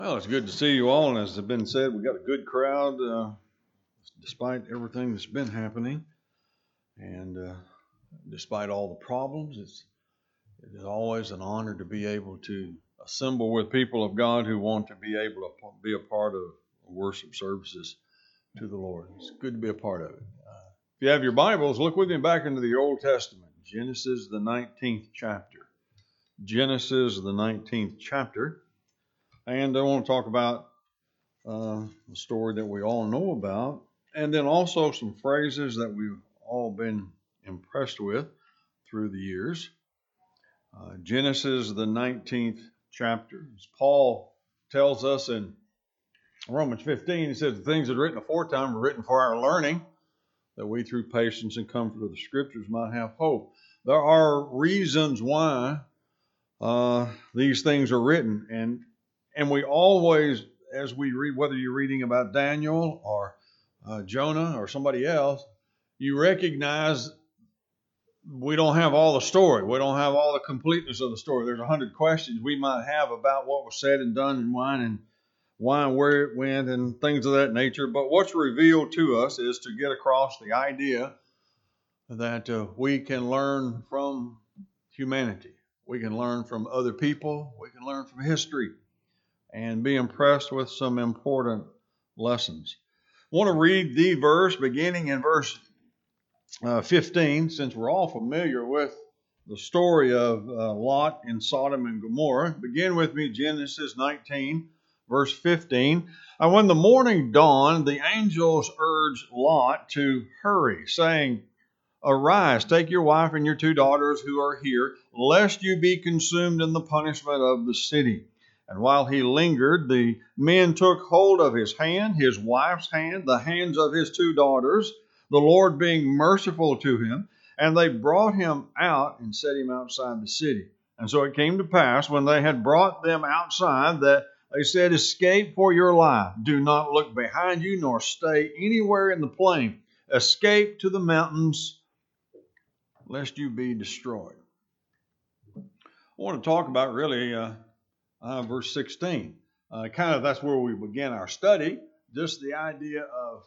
Well, it's good to see you all, and as has been said, we got a good crowd despite everything that's been happening, and despite all the problems. It is always an honor to be able to assemble with people of God who want to be able to be a part of worship services to the Lord. It's good to be a part of it. If you have your Bibles, look with me back into the Old Testament, Genesis the 19th chapter. Genesis the 19th chapter. And I want to talk about a story that we all know about, and then also some phrases that we've all been impressed with through the years. Genesis, the 19th chapter. As Paul tells us in Romans 15, he says, the things that are written aforetime were written for our learning, that we through patience and comfort of the Scriptures might have hope. There are reasons why these things are written, and we always, as we read, whether you're reading about Daniel or Jonah or somebody else, you recognize we don't have all the story. We don't have all the completeness of the story. There's 100 questions we might have about what was said and done and why and where it went and things of that nature. But what's revealed to us is to get across the idea that we can learn from humanity. We can learn from other people. We can learn from history and be impressed with some important lessons. I want to read the verse beginning in verse 15, since we're all familiar with the story of Lot in Sodom and Gomorrah. Begin with me, Genesis 19, verse 15. And when the morning dawned, the angels urged Lot to hurry, saying, Arise, take your wife and your 2 daughters who are here, lest you be consumed in the punishment of the city. And while he lingered, the men took hold of his hand, his wife's hand, the hands of his 2 daughters, the Lord being merciful to him, and they brought him out and set him outside the city. And so it came to pass, when they had brought them outside, that they said, Escape for your life. Do not look behind you, nor stay anywhere in the plain. Escape to the mountains, lest you be destroyed. I want to talk about really verse 16. That's where we begin our study. Just the idea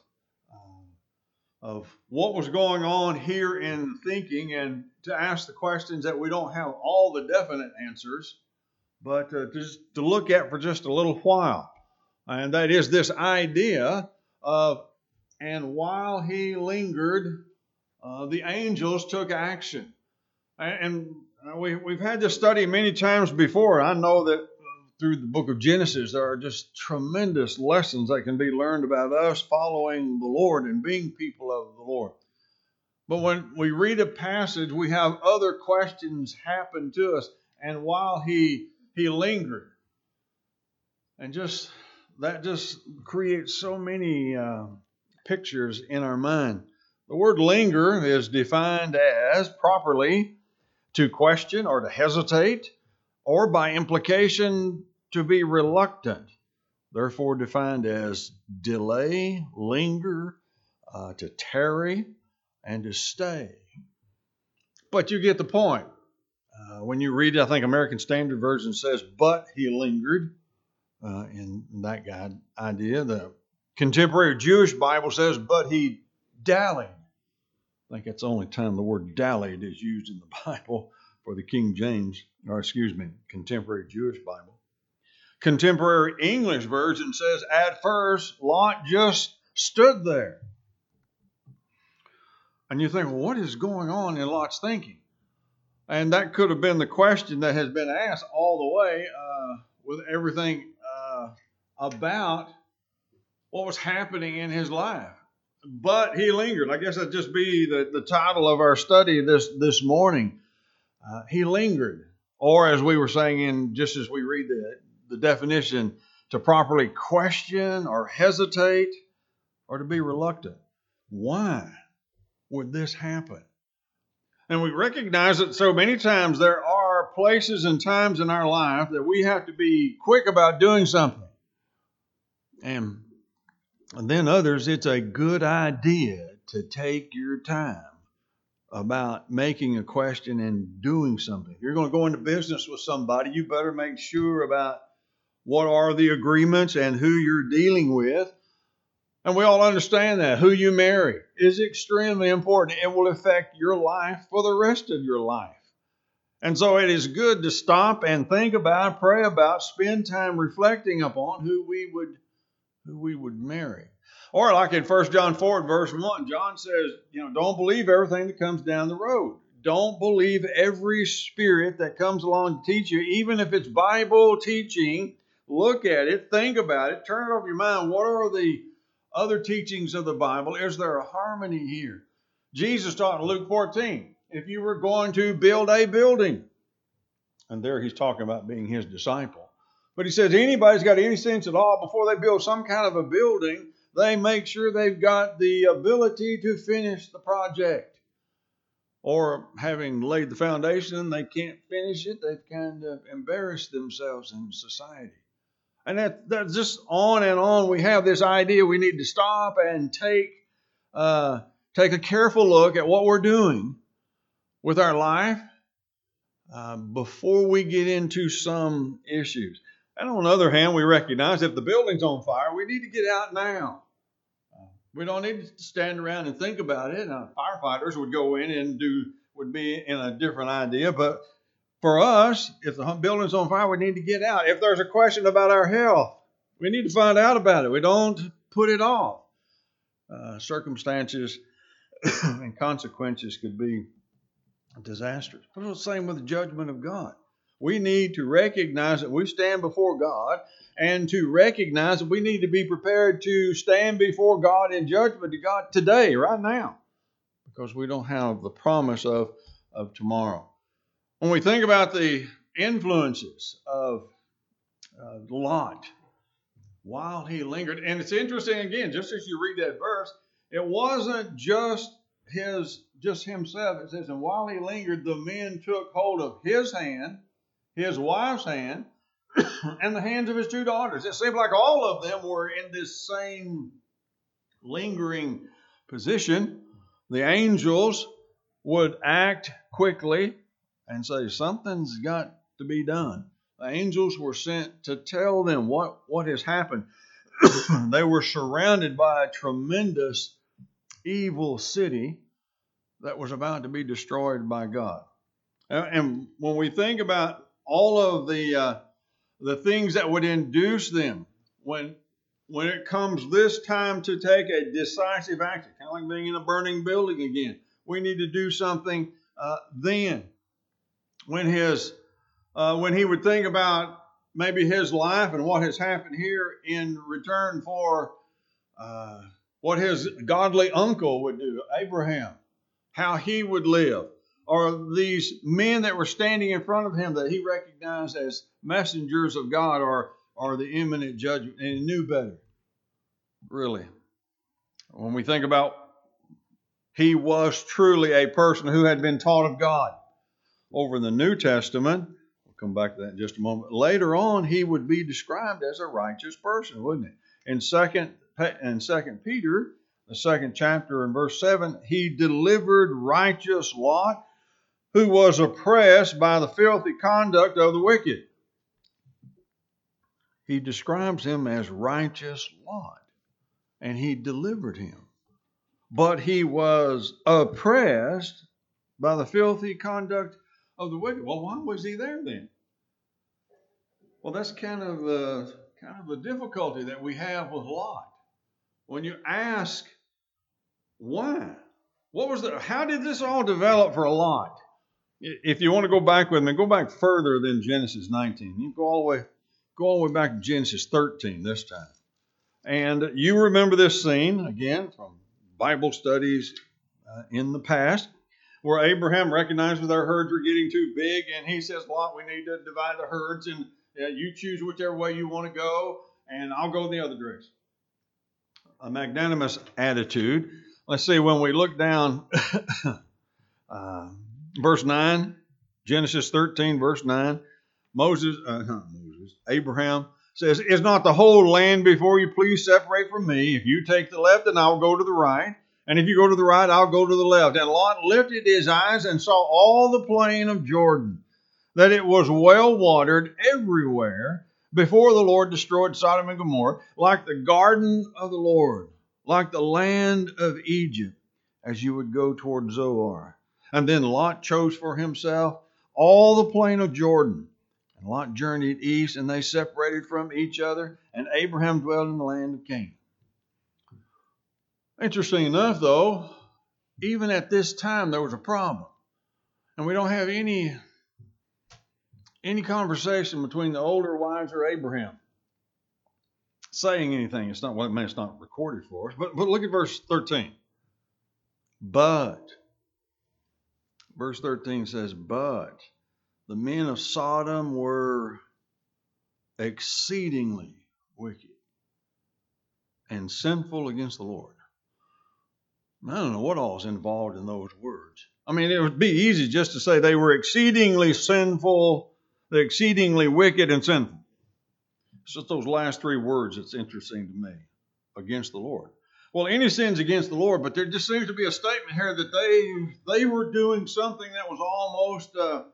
of what was going on here in thinking, and to ask the questions that we don't have all the definite answers, but just to look at for just a little while. And that is this idea of, and while he lingered, the angels took action. And we've had this study many times before. I know that through the book of Genesis, there are just tremendous lessons that can be learned about us following the Lord and being people of the Lord. But when we read a passage, we have other questions happen to us. And while he lingered, and that just creates so many pictures in our mind. The word linger is defined as properly to question or to hesitate, or by implication to be reluctant. Therefore defined as delay, linger, to tarry, and to stay. But you get the point. When you read it, I think American Standard Version says, but he lingered, in that idea. The Contemporary Jewish Bible says, but he dallied. I think that's the only time the word dallied is used in the Bible for the King James, Contemporary Jewish Bible. Contemporary English Version says, at first, Lot just stood there. And you think, well, what is going on in Lot's thinking? And that could have been the question that has been asked all the way with everything about what was happening in his life. But he lingered. I guess that'd just be the title of our study this morning. He lingered. Or as we were saying, just as we read the definition, to properly question or hesitate or to be reluctant. Why would this happen? And we recognize that so many times there are places and times in our life that we have to be quick about doing something. And then others, it's a good idea to take your time about making a question and doing something. If you're going to go into business with somebody, you better make sure about what are the agreements and who you're dealing with. And we all understand that. Who you marry is extremely important. It will affect your life for the rest of your life. And so it is good to stop and think about, pray about, spend time reflecting upon who we would marry. Or like in 1 John 4, verse 1, John says, don't believe everything that comes down the road. Don't believe every spirit that comes along to teach you, even if it's Bible teaching. Look at it, think about it, turn it over your mind. What are the other teachings of the Bible? Is there a harmony here? Jesus taught in Luke 14, if you were going to build a building, and there he's talking about being his disciple. But he says anybody's got any sense at all, before they build some kind of a building, they make sure they've got the ability to finish the project. Or having laid the foundation, they can't finish it, they've kind of embarrassed themselves in society. And that's just on and on. We have this idea we need to stop and take a careful look at what we're doing with our life before we get into some issues. And on the other hand, we recognize if the building's on fire, we need to get out now. We don't need to stand around and think about it. Firefighters would go in and would be in a different idea. But for us, if the building's on fire, we need to get out. If there's a question about our health, we need to find out about it. We don't put it off. Circumstances and consequences could be disastrous. But it's the same with the judgment of God. We need to recognize that we stand before God, and to recognize that we need to be prepared to stand before God in judgment to God today, right now, because we don't have the promise of tomorrow. When we think about the influences of Lot while he lingered, and it's interesting again, just as you read that verse, it wasn't just himself. It says, and while he lingered, the men took hold of his hand, his wife's hand, and the hands of his two daughters. It seemed like all of them were in this same lingering position. The angels would act quickly and say, something's got to be done. The angels were sent to tell them what has happened. They were surrounded by a tremendous evil city that was about to be destroyed by God. And when we think about all of the things that would induce them when it comes this time to take a decisive action, kind of like being in a burning building again, we need to do something then. When he would think about maybe his life and what has happened here in return for what his godly uncle would do, Abraham, how he would live, or these men that were standing in front of him that he recognized as messengers of God or the imminent judgment, and he knew better. Really. When we think about he was truly a person who had been taught of God. Over in the New Testament, we'll come back to that in just a moment. Later on, he would be described as a righteous person, wouldn't he? In 2 Peter, the 2nd chapter and verse 7, he delivered righteous Lot, who was oppressed by the filthy conduct of the wicked. He describes him as righteous Lot, and he delivered him. But he was oppressed by the filthy conduct of the wicked. Well, why was he there then? Well, that's kind of the difficulty that we have with Lot. When you ask why, how did this all develop for Lot? If you want to go back with me, go back further than Genesis 19. You go all the way back to Genesis 13 this time. And you remember this scene, again, from Bible studies in the past, where Abraham recognizes their herds were getting too big, and he says, Lot, we need to divide the herds, and you choose whichever way you want to go, and I'll go the other direction. A magnanimous attitude. Let's see, when we look down, verse 9, Genesis 13, verse 9, Abraham says, is not the whole land before you? Please separate from me. If you take the left, then I'll go to the right. And if you go to the right, I'll go to the left. And Lot lifted his eyes and saw all the plain of Jordan, that it was well watered everywhere, before the Lord destroyed Sodom and Gomorrah, like the garden of the Lord, like the land of Egypt, as you would go toward Zoar. And then Lot chose for himself all the plain of Jordan. And Lot journeyed east, and they separated from each other, and Abraham dwelled in the land of Canaan. Interesting enough, though, even at this time there was a problem. And we don't have any conversation between the older, wiser Abraham saying anything. It's not, well, it's not recorded for us. But look at verse 13. But, verse 13 says, but the men of Sodom were exceedingly wicked and sinful against the Lord. I don't know what all is involved in those words. I mean, it would be easy just to say they were exceedingly sinful, exceedingly wicked and sinful. It's just those last three words that's interesting to me. Against the Lord. Well, any sin's against the Lord, but there just seems to be a statement here that they were doing something that was almost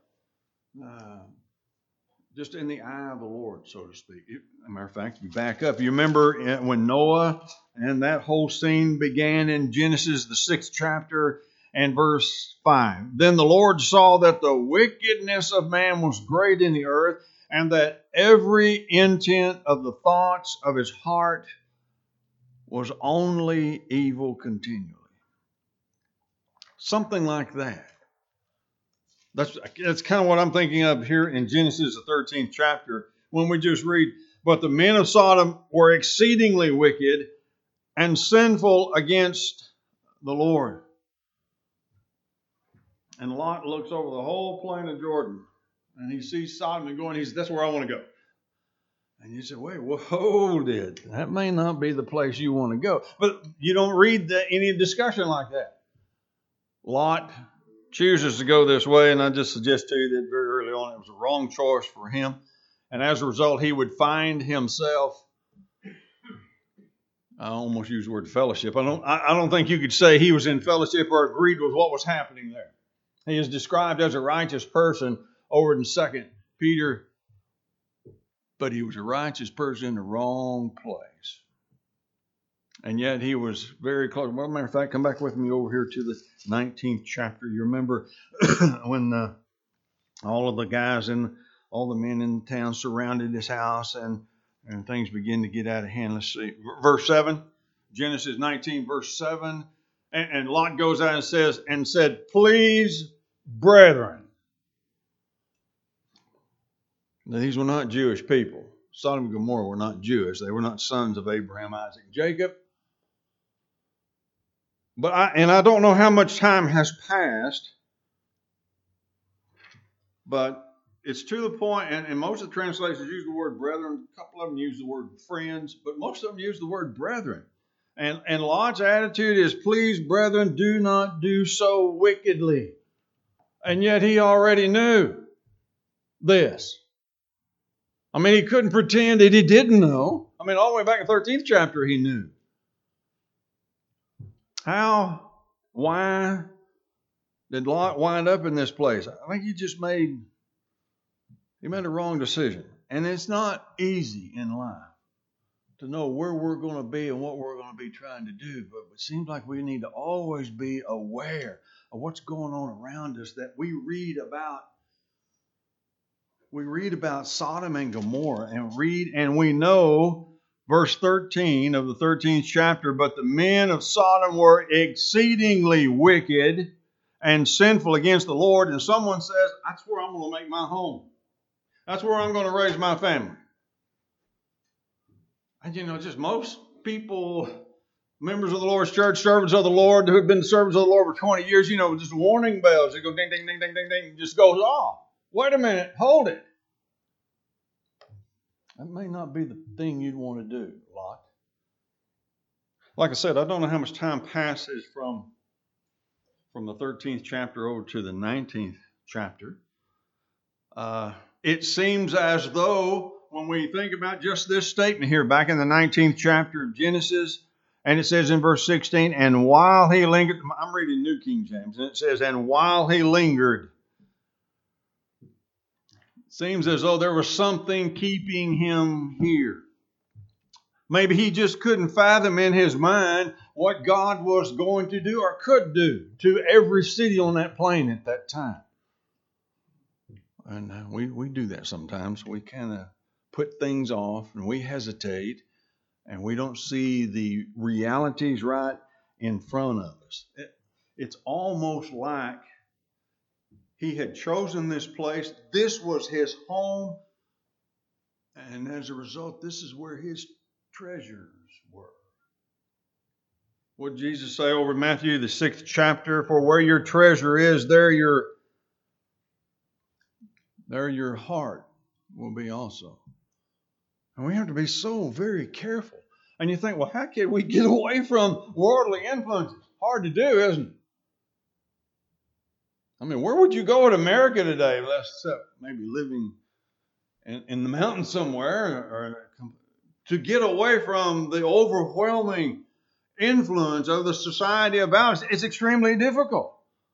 just in the eye of the Lord, so to speak. As a matter of fact, you back up. You remember when Noah and that whole scene began in Genesis, the 6th chapter and verse 5. Then the Lord saw that the wickedness of man was great in the earth, and that every intent of the thoughts of his heart was only evil continually. Something like that. That's kind of what I'm thinking of here in Genesis, the 13th chapter, when we just read, but the men of Sodom were exceedingly wicked and sinful against the Lord. And Lot looks over the whole plain of Jordan, and he sees Sodom and going, that's where I want to go. And you say, wait, hold it. That may not be the place you want to go. But you don't read any discussion like that. Lot chooses to go this way, and I just suggest to you that very early on it was a wrong choice for him. And as a result, he would find himself, I almost use the word fellowship. I don't think you could say he was in fellowship or agreed with what was happening there. He is described as a righteous person over in 2 Peter, but he was a righteous person in the wrong place. And yet he was very close. Well, matter of fact, come back with me over here to the 19th chapter. You remember when all of the guys and all the men in the town surrounded his house and things begin to get out of hand. Let's see. Verse 7, Genesis 19, verse 7. And Lot goes out and said, please, brethren. Now, these were not Jewish people. Sodom and Gomorrah were not Jewish. They were not sons of Abraham, Isaac, and Jacob. But I don't know how much time has passed, but it's to the point, and most of the translations use the word brethren. A couple of them use the word friends, but most of them use the word brethren. And Lot's attitude is, please, brethren, do not do so wickedly. And yet he already knew this. I mean, he couldn't pretend that he didn't know. I mean, all the way back in the 13th chapter, he knew. How, why did Lot wind up in this place? I think he made a wrong decision. And it's not easy in life to know where we're going to be and what we're going to be trying to do. But it seems like we need to always be aware of what's going on around us, that we read about Sodom and Gomorrah and we know verse 13 of the 13th chapter, but the men of Sodom were exceedingly wicked and sinful against the Lord. And someone says, that's where I'm going to make my home. That's where I'm going to raise my family. And just most people, members of the Lord's church, servants of the Lord, who have been servants of the Lord for 20 years, just warning bells. They go ding, ding, ding, ding, ding, ding, just goes off. Wait a minute, hold it. That may not be the thing you'd want to do, Lot. Like I said, I don't know how much time passes from the 13th chapter over to the 19th chapter. It seems as though when we think about just this statement here, back in the 19th chapter of Genesis, and it says in verse 16, and while he lingered, I'm reading New King James, and it says, and while he lingered. Seems as though there was something keeping him here. Maybe he just couldn't fathom in his mind what God was going to do or could do to every city on that plain at that time. And we do that sometimes. We kind of put things off and we hesitate and we don't see the realities right in front of us. It's almost like he had chosen this place. This was his home. And as a result, this is where his treasures were. What did Jesus say over in Matthew, the 6th chapter? For where your treasure is, there your heart will be also. And we have to be so very careful. And you think, well, how can we get away from worldly influences? Hard to do, isn't it? I mean, where would you go in America today, except maybe living in the mountains somewhere, or to get away from the overwhelming influence of the society about us? It's extremely difficult.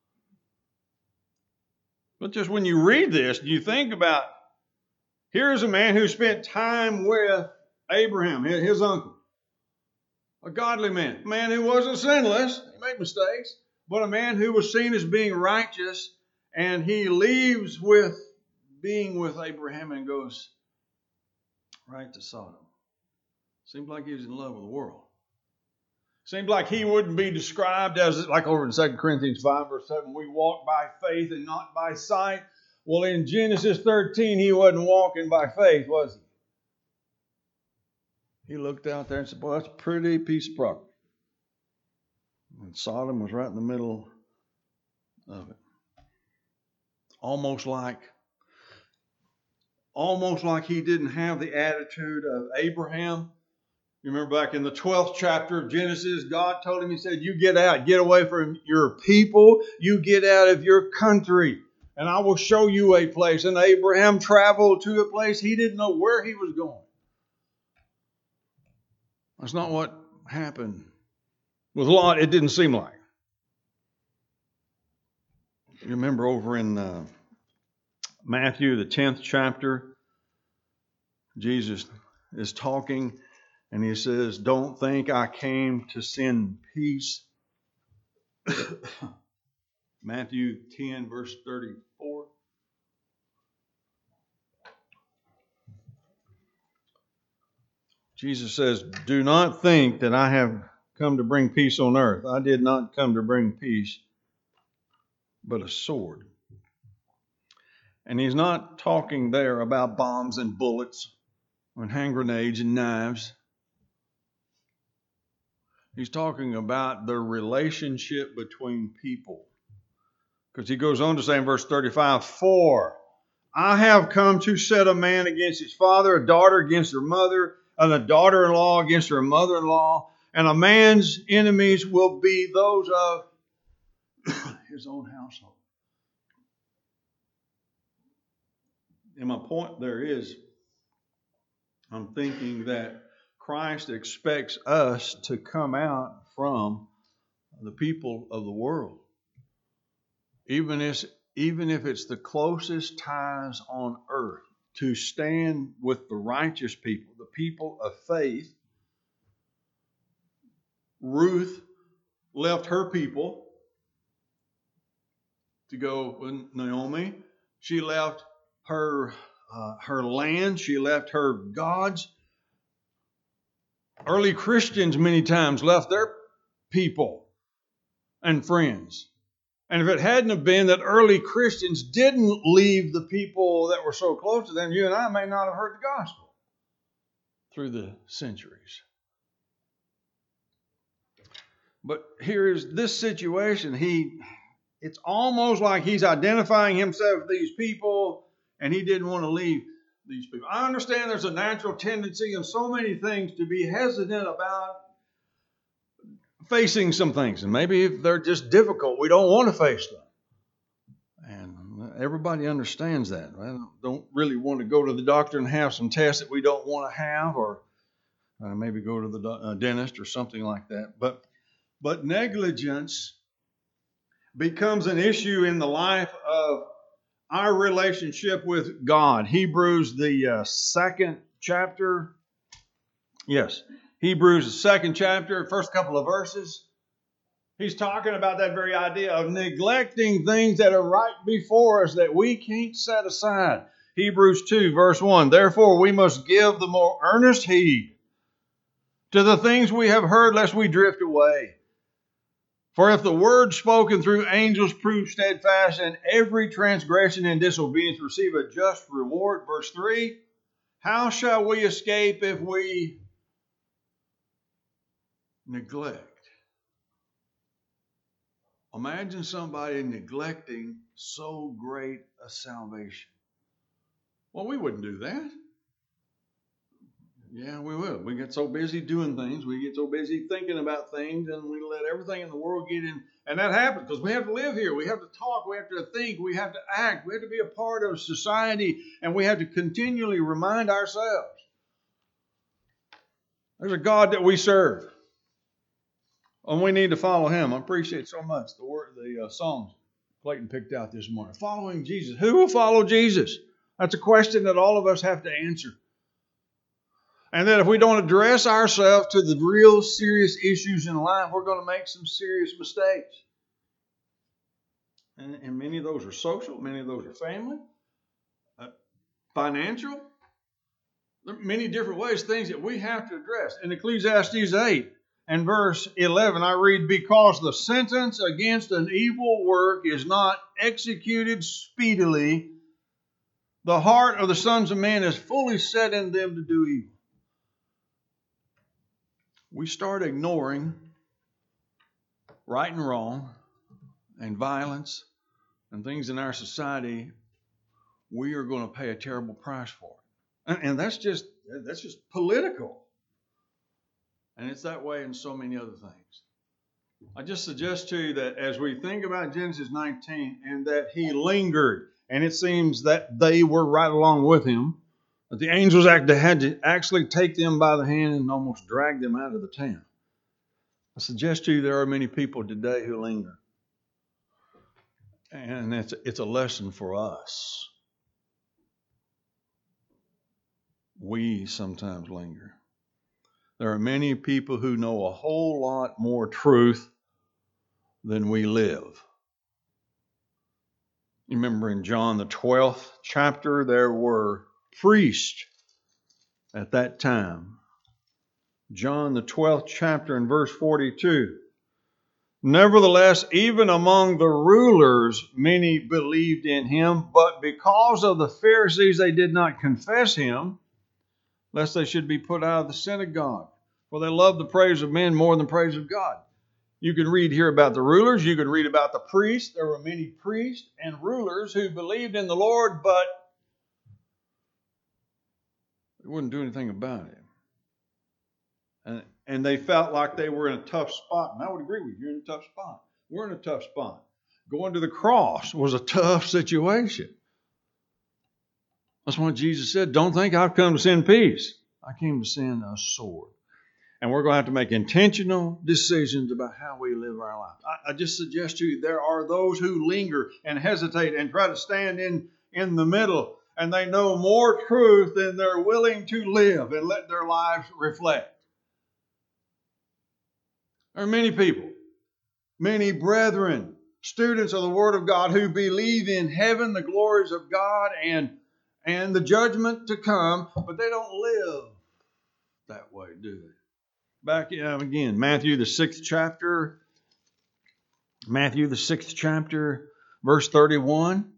But just when you read this, you think about, here's a man who spent time with Abraham, his uncle. A godly man. A man who wasn't sinless. He made mistakes. But a man who was seen as being righteous. And he leaves with being with Abraham and goes right to Sodom. Seems like he was in love with the world. Seems like he wouldn't be described as, like over in 2 Corinthians 5 verse 7, we walk by faith and not by sight. Well, in Genesis 13, he wasn't walking by faith, was he? He looked out there and said, boy, that's a pretty piece of property. And Sodom was right in the middle of it. Almost like he didn't have the attitude of Abraham. You remember back in the 12th chapter of Genesis, God told him, he said, you get out, get away from your people, you get out of your country, and I will show you a place. And Abraham traveled to a place he didn't know where he was going. That's not what happened with Lot. It didn't seem like. You remember over in Matthew, the 10th chapter, Jesus is talking and he says, don't think I came to send peace. Matthew 10, verse 34. Jesus says, do not think that I have come to bring peace on earth. I did not come to bring peace, but a sword. And he's not talking there about bombs and bullets and hand grenades and knives. He's talking about the relationship between people. Because he goes on to say in verse 35, for I have come to set a man against his father, a daughter against her mother, and a daughter-in-law against her mother-in-law, and a man's enemies will be those of his own household. And my point there is, I'm thinking that Christ expects us to come out from the people of the world. Even if it's the closest ties on earth, to stand with the righteous people, the people of faith. Ruth left her people to go with Naomi. She left her land. She left her gods. Early Christians many times left their people and friends. And if it hadn't have been that early Christians didn't leave the people that were so close to them, you and I may not have heard the gospel through the centuries. But here's this situation. It's almost like he's identifying himself with these people, and he didn't want to leave these people. I understand there's a natural tendency in so many things to be hesitant about facing some things, and maybe if they're just difficult, we don't want to face them. And everybody understands that. I don't really want to go to the doctor and have some tests that we don't want to have, or maybe go to the dentist or something like that. But negligence becomes an issue in the life of our relationship with God. Hebrews, the second chapter. Yes, Hebrews, the second chapter, first couple of verses. He's talking about that very idea of neglecting things that are right before us that we can't set aside. Hebrews 2, verse 1. Therefore, we must give the more earnest heed to the things we have heard, lest we drift away. For if the word spoken through angels prove steadfast, and every transgression and disobedience receive a just reward, verse 3, how shall we escape if we neglect? Imagine somebody neglecting so great a salvation. Well, we wouldn't do that. Yeah, we would. We get so busy doing things. We get so busy thinking about things, and we let everything in the world get in. And that happens because we have to live here. We have to talk. We have to think. We have to act. We have to be a part of society, and we have to continually remind ourselves. There's a God that we serve, and we need to follow Him. I appreciate so much the songs Clayton picked out this morning. Following Jesus. Who will follow Jesus? That's a question that all of us have to answer. And that if we don't address ourselves to the real serious issues in life, we're going to make some serious mistakes. And many of those are social, many of those are family, financial. There are many different ways, things that we have to address. In Ecclesiastes 8 and verse 11, I read, because the sentence against an evil work is not executed speedily, the heart of the sons of men is fully set in them to do evil. We start ignoring right and wrong and violence and things in our society, we are going to pay a terrible price for it. And that's just political. And it's that way in so many other things. I just suggest to you that as we think about Genesis 19 and that he lingered, and it seems that they were right along with him, but the angels had to actually take them by the hand and almost drag them out of the town. I suggest to you there are many people today who linger. And it's a lesson for us. We sometimes linger. There are many people who know a whole lot more truth than we live. You remember in John the 12th chapter, there were priests at that time. John the 12th chapter and verse 42. Nevertheless, even among the rulers, many believed in him, but because of the Pharisees, they did not confess him, lest they should be put out of the synagogue. For they loved the praise of men more than the praise of God. You can read here about the rulers. You can read about the priests. There were many priests and rulers who believed in the Lord, but they wouldn't do anything about it. And they felt like they were in a tough spot. And I would agree with you. You're in a tough spot. We're in a tough spot. Going to the cross was a tough situation. That's what Jesus said. Don't think I've come to send peace. I came to send a sword. And we're going to have to make intentional decisions about how we live our life. I just suggest to you there are those who linger and hesitate and try to stand in the middle. And they know more truth than they're willing to live and let their lives reflect. There are many people, many brethren, students of the Word of God who believe in heaven, the glories of God, and the judgment to come, but they don't live that way, do they? Back again, Matthew the 6th chapter, verse 31.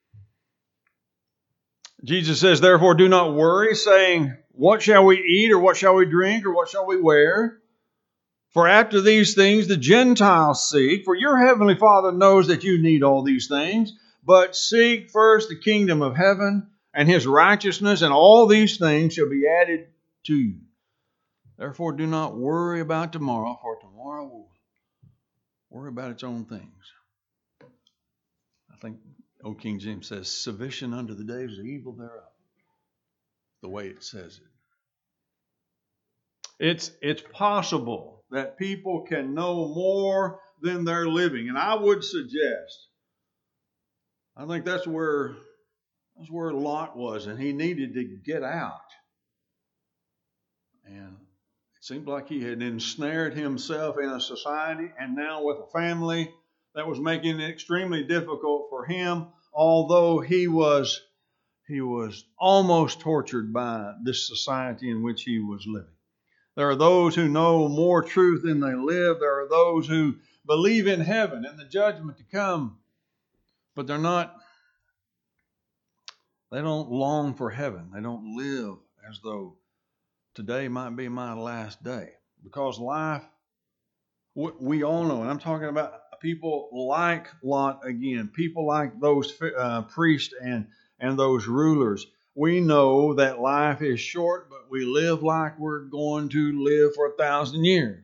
Jesus says, therefore do not worry, saying, what shall we eat, or what shall we drink, or what shall we wear? For after these things the Gentiles seek, for your heavenly Father knows that you need all these things. But seek first the kingdom of heaven and his righteousness, and all these things shall be added to you. Therefore do not worry about tomorrow, for tomorrow will worry about its own things. I think Old King James says, sufficient unto the day is the evil thereof. The way it says it. It's possible that people can know more than they're living. And I would suggest I think that's where Lot was, and he needed to get out. And it seemed like he had ensnared himself in a society, and now with a family that was making it extremely difficult for him, although he was almost tortured by this society in which he was living. There are those who know more truth than they live. There are those who believe in heaven and the judgment to come, but they don't long for heaven. They don't live as though today might be my last day. Because life, we all know, and I'm talking about people like Lot again, people like those priests and those rulers. We know that life is short, but we live like we're going to live for 1,000 years.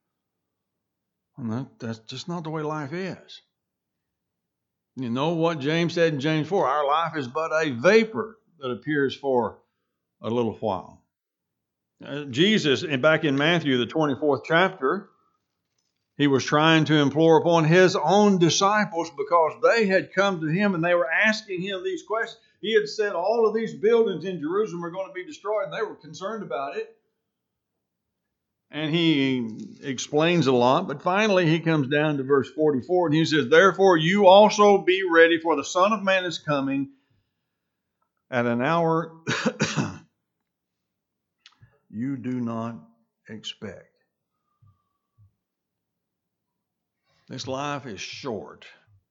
And that's just not the way life is. You know what James said in James 4, our life is but a vapor that appears for a little while. Jesus, back in Matthew, the 24th chapter, he was trying to implore upon his own disciples because they had come to him and they were asking him these questions. He had said all of these buildings in Jerusalem are going to be destroyed, and they were concerned about it. And he explains a lot, but finally he comes down to verse 44 and he says, therefore you also be ready, for the Son of Man is coming at an hour you do not expect. This life is short.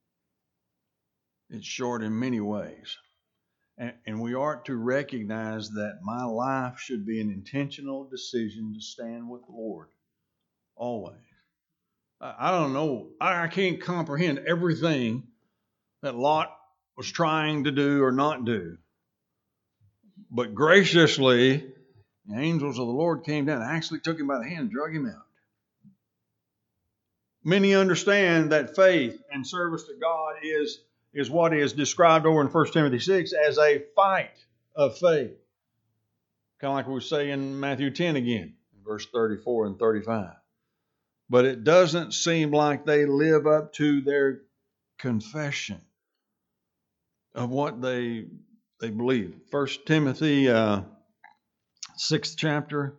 It's short in many ways. And we are to recognize that my life should be an intentional decision to stand with the Lord. Always. I don't know. I can't comprehend everything that Lot was trying to do or not do. But graciously, the angels of the Lord came down and actually took him by the hand and drug him out. Many understand that faith and service to God is what is described over in 1 Timothy 6 as a fight of faith. Kind of like we say in Matthew 10 again, verse 34 and 35. But it doesn't seem like they live up to their confession of what they believe. 1 Timothy 6th chapter.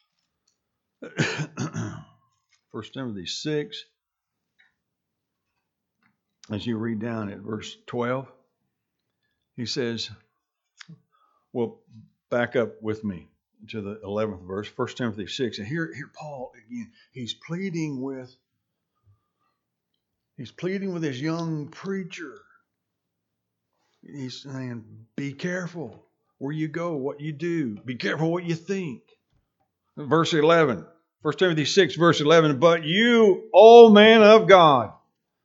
1 Timothy 6. As you read down at verse 12, he says, well, back up with me to the 11th verse, 1 Timothy 6. And here Paul, again, he's pleading with this young preacher. He's saying, be careful where you go, what you do. Be careful what you think. Verse 11, 1 Timothy 6, verse 11, but you, O man of God,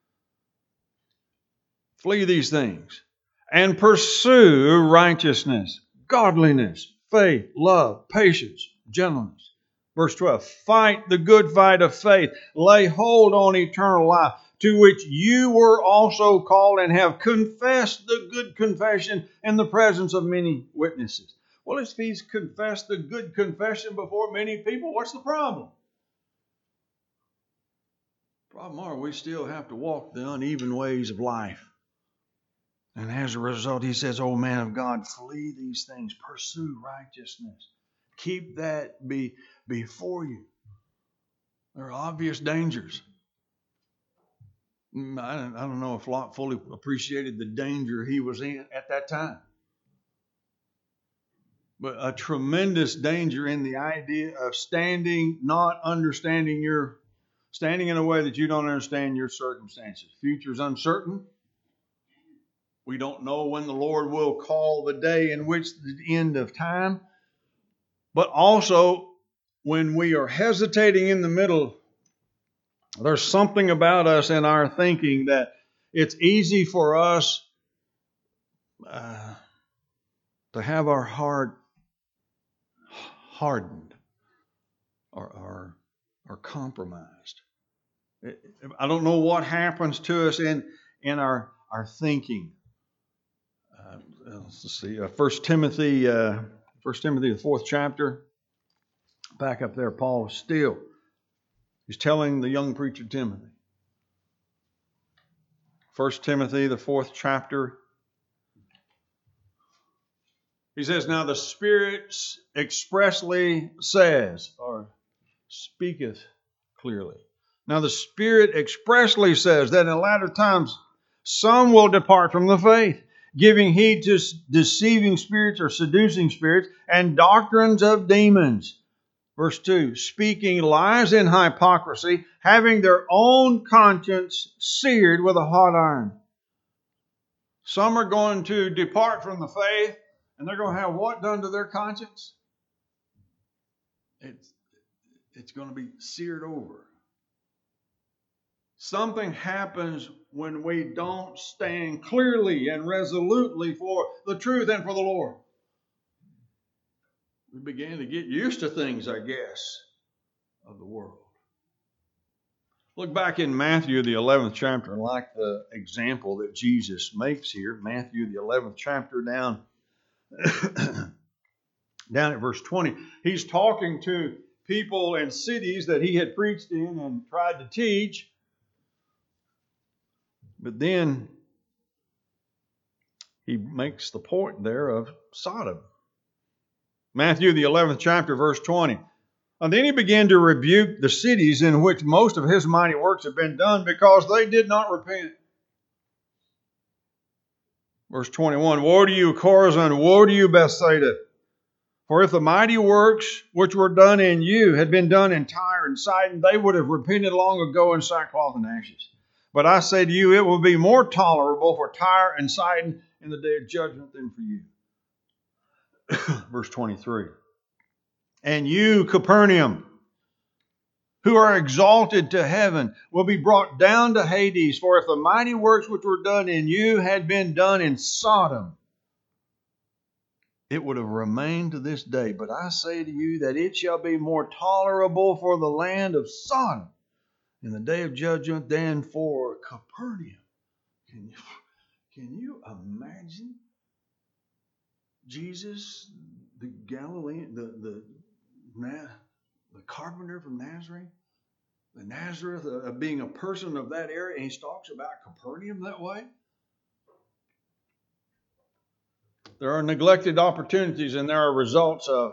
flee these things and pursue righteousness, godliness, faith, love, patience, gentleness. Verse 12, fight the good fight of faith. Lay hold on eternal life, to which you were also called and have confessed the good confession in the presence of many witnesses. Well, if he's confessed the good confession before many people, what's the problem? Problem are, we still have to walk the uneven ways of life. And as a result, he says, oh man of God, flee these things, pursue righteousness. Keep that before you. There are obvious dangers. I don't know if Lot fully appreciated the danger he was in at that time. But a tremendous danger in the idea of standing in a way that you don't understand your circumstances. Future's uncertain. We don't know when the Lord will call the day in which the end of time. But also, when we are hesitating in the middle, there's something about us in our thinking that it's easy for us to have our heart hardened or compromised. I don't know what happens to us in our thinking. Let's see, 1 Timothy, the 4th chapter. Back up there, Paul still. He's telling the young preacher Timothy. 1 Timothy, the 4th chapter, He says, now the Spirit expressly says, or speaketh clearly. Now the Spirit expressly says that in latter times some will depart from the faith, giving heed to deceiving spirits or seducing spirits and doctrines of demons. Verse 2, speaking lies in hypocrisy, having their own conscience seared with a hot iron. Some are going to depart from the faith, and they're going to have what done to their conscience? It's going to be seared over. Something happens when we don't stand clearly and resolutely for the truth and for the Lord. We began to get used to things, I guess, of the world. Look back in Matthew, the 11th chapter, and like the example that Jesus makes here, Matthew, the 11th chapter, down at verse 20. He's talking to people in cities that he had preached in and tried to teach. But then he makes the point there of Sodom. Matthew, the 11th chapter, verse 20. And then he began to rebuke the cities in which most of his mighty works had been done because they did not repent. Verse 21, woe to you, Chorazin, woe to you, Bethsaida. For if the mighty works which were done in you had been done in Tyre and Sidon, they would have repented long ago in sackcloth and ashes. But I say to you, it will be more tolerable for Tyre and Sidon in the day of judgment than for you. Verse 23. And you, Capernaum, who are exalted to heaven, will be brought down to Hades. For if the mighty works which were done in you had been done in Sodom, it would have remained to this day. But I say to you that it shall be more tolerable for the land of Sodom in the day of judgment than for Capernaum. Can you imagine Jesus, the Galilean, the carpenter from Nazareth, being a person of that area, and he talks about Capernaum that way? There are neglected opportunities, and there are results of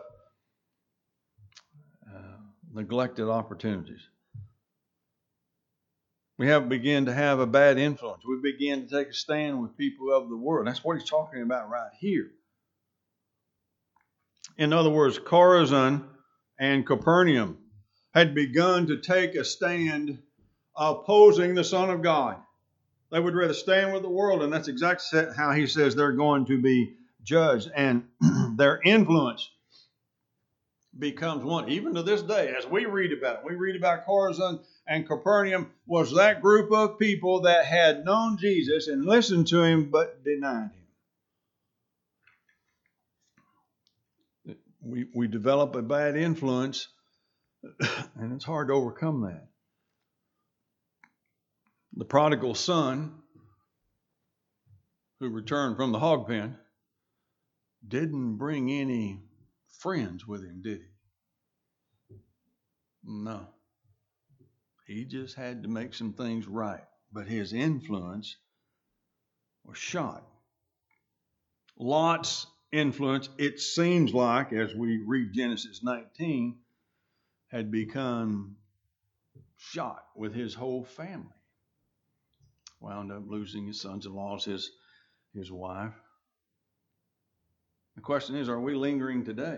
neglected opportunities. We begin to have a bad influence. We begin to take a stand with people of the world. That's what he's talking about right here. In other words, Chorazin and Capernaum had begun to take a stand opposing the Son of God. They would rather stand with the world, and that's exactly how he says they're going to be judged. And their influence becomes one, even to this day, as we read about it. We read about Chorazin and Capernaum was that group of people that had known Jesus and listened to him, but denied him. We develop a bad influence, and it's hard to overcome that. The prodigal son, who returned from the hog pen, didn't bring any friends with him, did he? No. He just had to make some things right. But his influence was shot. Lot's influence, it seems like, as we read Genesis 19, had become shot with his whole family. Wound up losing his sons-in-laws, his wife. The question is, are we lingering today?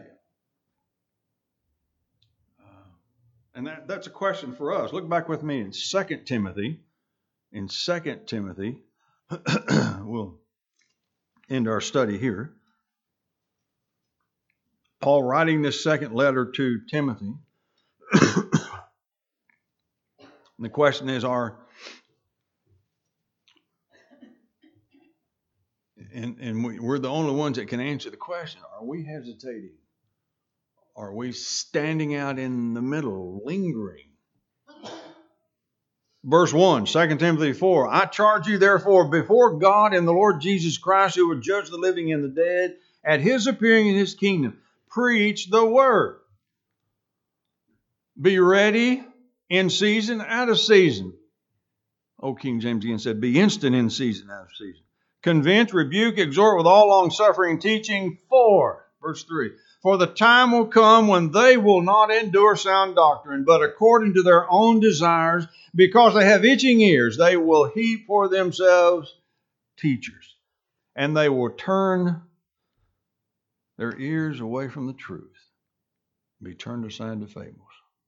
And that's a question for us. Look back with me in 2 Timothy. In 2 Timothy, we'll end our study here. Paul writing this second letter to Timothy. The question is, we're the only ones that can answer the question, are we hesitating? Are we standing out in the middle, lingering? Verse 1, 2 Timothy 4, I charge you therefore before God and the Lord Jesus Christ, who will judge the living and the dead, at his appearing in his kingdom, preach the word. Be ready in season, out of season. Old King James again said, be instant in season, out of season. convince, rebuke, exhort with all long-suffering and teaching. Verse 3, for the time will come when they will not endure sound doctrine, but according to their own desires, because they have itching ears, they will heap for themselves teachers, and they will turn their ears away from the truth, be turned aside to fables.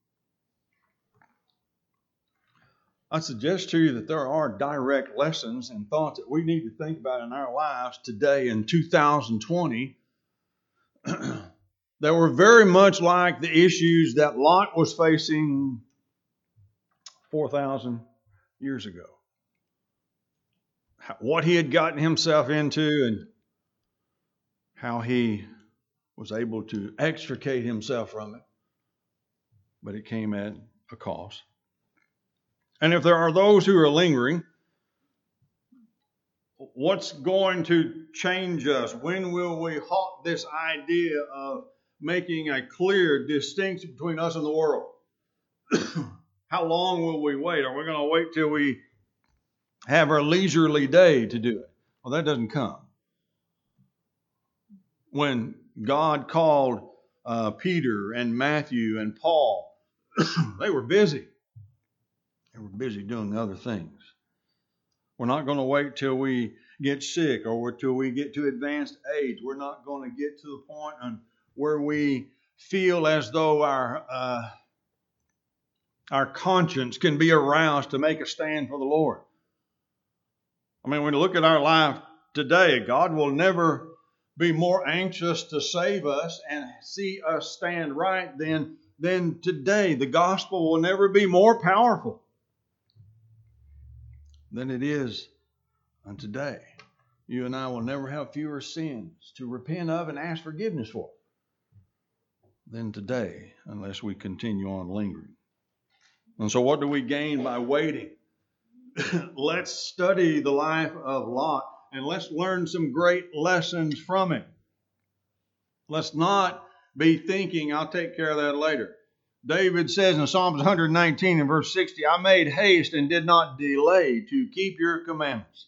I suggest to you that there are direct lessons and thoughts that we need to think about in our lives today in 2020 that were very much like the issues that Lot was facing 4,000 years ago. What he had gotten himself into and how he was able to extricate himself from it. But it came at a cost. And if there are those who are lingering, what's going to change us? When will we halt this idea of making a clear distinction between us and the world? How long will we wait? Are we going to wait till we have our leisurely day to do it? Well, that doesn't come. When God called Peter and Matthew and Paul, they were busy. They were busy doing other things. We're not going to wait till we get sick or till we get to advanced age. We're not going to get to the point where we feel as though our conscience can be aroused to make a stand for the Lord. I mean, when you look at our life today, God will never be more anxious to save us and see us stand right than today. The gospel will never be more powerful than it is on today. You and I will never have fewer sins to repent of and ask forgiveness for than today, unless we continue on lingering. And so what do we gain by waiting? Let's study the life of Lot and let's learn some great lessons from it. Let's not be thinking, I'll take care of that later. David says in Psalms 119 and verse 60, I made haste and did not delay to keep your commandments.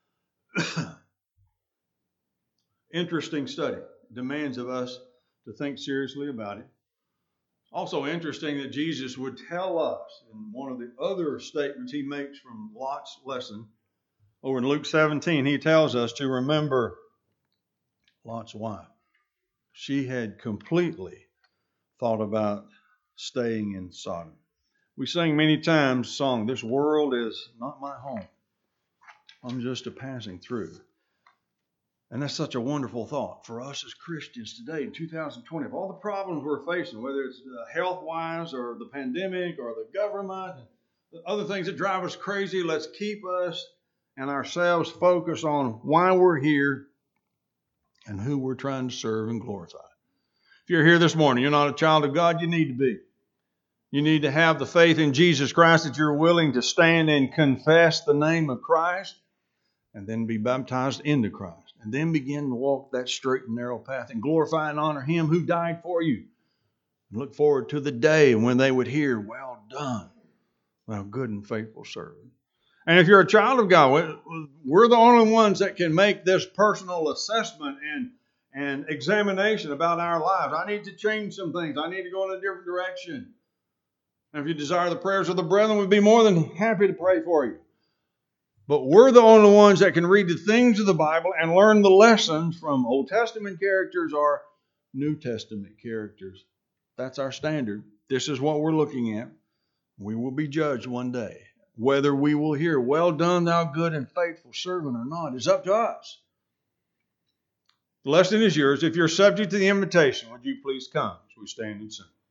Interesting study. Demands of us to think seriously about it. Also interesting that Jesus would tell us in one of the other statements he makes from Lot's lesson over in Luke 17, he tells us to remember Lot's wife. She had completely thought about staying in Sodom. We sing many times the song, this world is not my home. I'm just a passing through. And that's such a wonderful thought for us as Christians today in 2020. Of all the problems we're facing, whether it's health-wise or the pandemic or the government, and other things that drive us crazy, let's keep us and ourselves focused on why we're here and who we're trying to serve and glorify. If you're here this morning, you're not a child of God, you need to be. You need to have the faith in Jesus Christ that you're willing to stand and confess the name of Christ and then be baptized into Christ. And then begin to walk that straight and narrow path and glorify and honor Him who died for you. And look forward to the day when they would hear, well done, thou good and faithful servant. And if you're a child of God, we're the only ones that can make this personal assessment and examination about our lives. I need to change some things. I need to go in a different direction. And if you desire the prayers of the brethren, we'd be more than happy to pray for you. But we're the only ones that can read the things of the Bible and learn the lessons from Old Testament characters or New Testament characters. That's our standard. This is what we're looking at. We will be judged one day. Whether we will hear, well done, thou good and faithful servant or not, is up to us. The lesson is yours. If you're subject to the invitation, would you please come as we stand and sing?